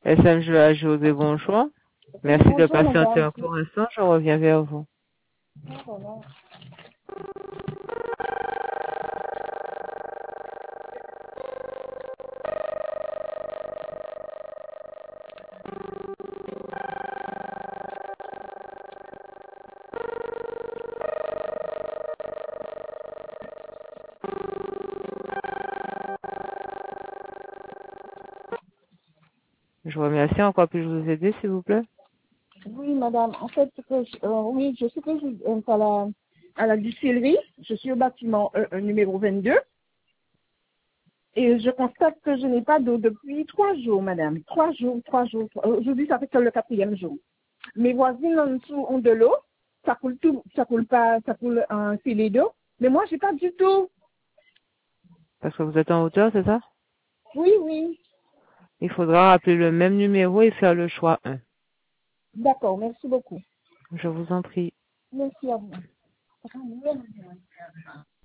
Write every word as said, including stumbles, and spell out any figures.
S M G A José, bonjour. Merci de Bonjour, patienter madame. encore un instant, je reviens vers vous. Ah, voilà. Je vous remercie. En quoi puis-je vous aider, s'il vous plaît? Oui, madame. En fait, c'est que je- euh, oui, je suis que je, euh, à la, à la distillerie. Je suis au bâtiment euh, euh, numéro vingt-deux. Et je constate que je n'ai pas d'eau depuis trois jours, madame. Trois jours, trois jours. trois- euh, Aujourd'hui, ça fait que le quatrième jour. Mes voisines en dessous ont de l'eau. Ça coule tout, ça coule pas, ça coule un filet d'eau. Mais moi, j'ai pas du tout. Parce que vous êtes en hauteur, c'est ça? Oui, oui. Il faudra rappeler le même numéro et faire le choix un. D'accord, merci beaucoup. Je vous en prie. Merci à vous.